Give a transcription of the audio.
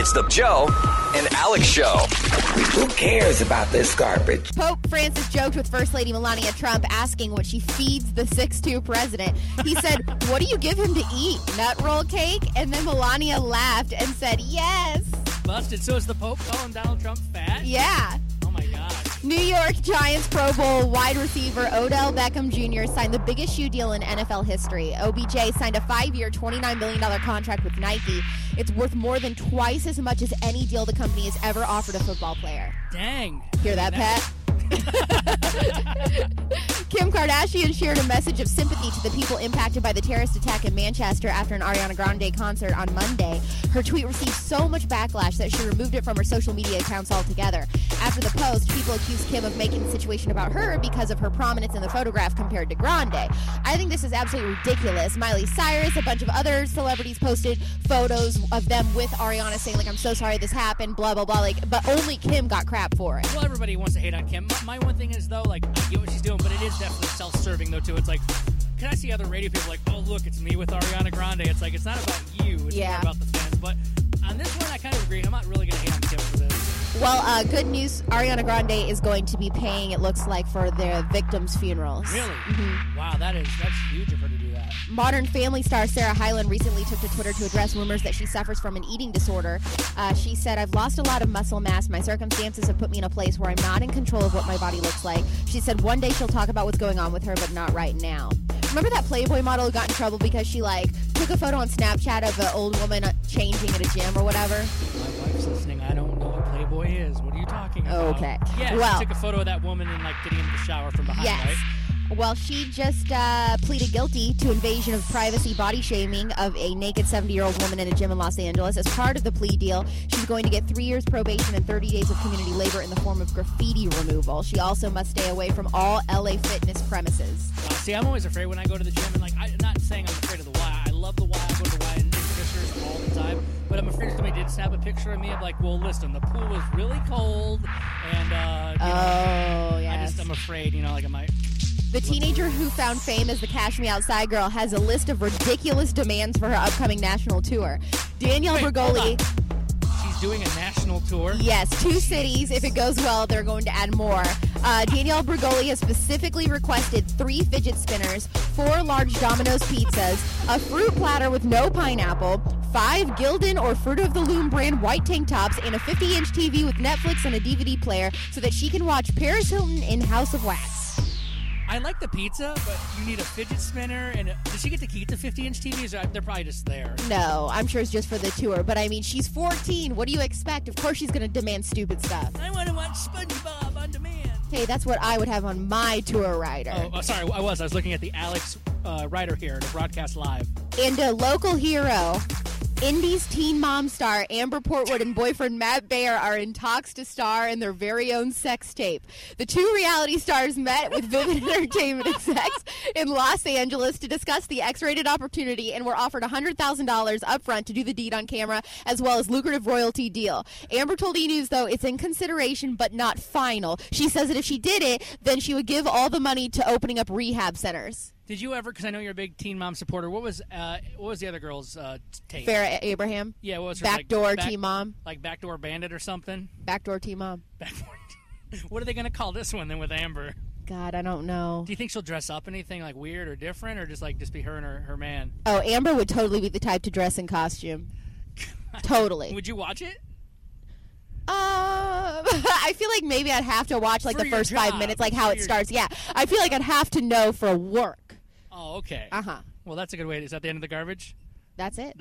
It's the Joe and Alex Show. Who cares about this garbage? Pope Francis joked with First Lady Melania Trump asking what she feeds the 6'2 president. He said, "What do you give him to eat? Nut roll cake?" And then Melania laughed and said, "Yes." Busted. So is the Pope calling Donald Trump fat? Yeah. Oh, my God. New York Giants Pro Bowl wide receiver Odell Beckham Jr. signed the biggest shoe deal in NFL history. OBJ signed a 5-year, $29 million contract with Nike. It's worth more than twice as much as any deal the company has ever offered a football player. Dang. Hear that, Pat? Kim Kardashian shared a message of sympathy to the people impacted by the terrorist attack in Manchester after an Ariana Grande concert on Monday. Her tweet received so much backlash that she removed it from her social media accounts altogether. After the post, people accused Kim of making the situation about her because of her prominence in the photograph compared to Grande. I think this is absolutely ridiculous. Miley Cyrus, a bunch of other celebrities posted photos of them with Ariana saying, like, "I'm so sorry this happened," blah, blah, blah. Like, but only Kim got crap for it. Well, everybody wants to hate on Kim. My one thing is, though, like, I get what she's doing, but it is definitely self-serving, though, too. It's like, can I see other radio people like, "Oh, look, it's me with Ariana Grande." It's like, it's not about you. It's more about the fans. But on this one, I kind of agree. I'm not really going to hate on Kim for this. Well, good news. Ariana Grande is going to be paying, it looks like, for their victims' funerals. Really? Mm-hmm. Wow, that's huge of her to do that. Modern Family star Sarah Hyland recently took to Twitter to address rumors that she suffers from an eating disorder. She said, "I've lost a lot of muscle mass. My circumstances have put me in a place where I'm not in control of what my body looks like." She said one day she'll talk about what's going on with her, but not right now. Remember that Playboy model who got in trouble because she, took a photo on Snapchat of an old woman changing at a gym or whatever? My wife's listening. I don't know what Playboy is. What are you talking about? Okay. Yeah, well, she took a photo of that woman and, getting into the shower from behind, yes. right? Well, she just pleaded guilty to invasion of privacy body shaming of a naked 70-year-old woman in a gym in Los Angeles. As part of the plea deal, she's going to get 3 years probation and 30 days of community labor in the form of graffiti removal. She also must stay away from all LA Fitness premises. See, I'm always afraid when I go to the gym, and I'm not saying I'm afraid of the Y. I love the Y. I go to the Y and take pictures all the time. But I'm afraid if somebody did snap a picture of me, I'm like, well, listen, the pool was really cold, and yes. I'm afraid, I might. The teenager who found fame as the Cash Me Outside girl has a list of ridiculous demands for her upcoming national tour. Danielle Bregoli. She's doing a national tour? Yes, 2 cities. If it goes well, they're going to add more. Danielle Bregoli has specifically requested 3 fidget spinners, 4 large Domino's pizzas, a fruit platter with no pineapple, 5 Gildan or Fruit of the Loom brand white tank tops, and a 50-inch TV with Netflix and a DVD player so that she can watch Paris Hilton in House of Wax. I like the pizza, but you need a fidget spinner. And does she get to keep the 50-inch TVs? Or they're probably just there. No, I'm sure it's just for the tour. But, she's 14. What do you expect? Of course she's going to demand stupid stuff. I want to watch SpongeBob on demand. Hey, that's what I would have on my tour rider. Oh, sorry. I was looking at the Alex rider here to broadcast live. And a local hero, Indy's Teen Mom star Amber Portwood and boyfriend Matt Baer are in talks to star in their very own sex tape. The 2 reality stars met with Vivid Entertainment execs in Los Angeles to discuss the X-rated opportunity and were offered $100,000 up front to do the deed on camera, as well as lucrative royalty deal. Amber told E! News, though, it's in consideration but not final. She says that if she did it, then she would give all the money to opening up rehab centers. Did you ever, because I know you're a big Teen Mom supporter, what was the other girl's take? Farrah Abraham? Yeah, what was her Backdoor Teen Mom? Like Backdoor Bandit or something? Backdoor Teen Mom. What are they going to call this one then with Amber? God, I don't know. Do you think she'll dress up anything weird or different, or just be her and her man? Oh, Amber would totally be the type to dress in costume. Totally. Would you watch it? I feel like maybe I'd have to watch the first 5 minutes, how it starts. Yeah, I feel like I'd have to know for work. Oh, okay. Uh-huh. Well, that's a good way. Is that the end of the garbage? That's it.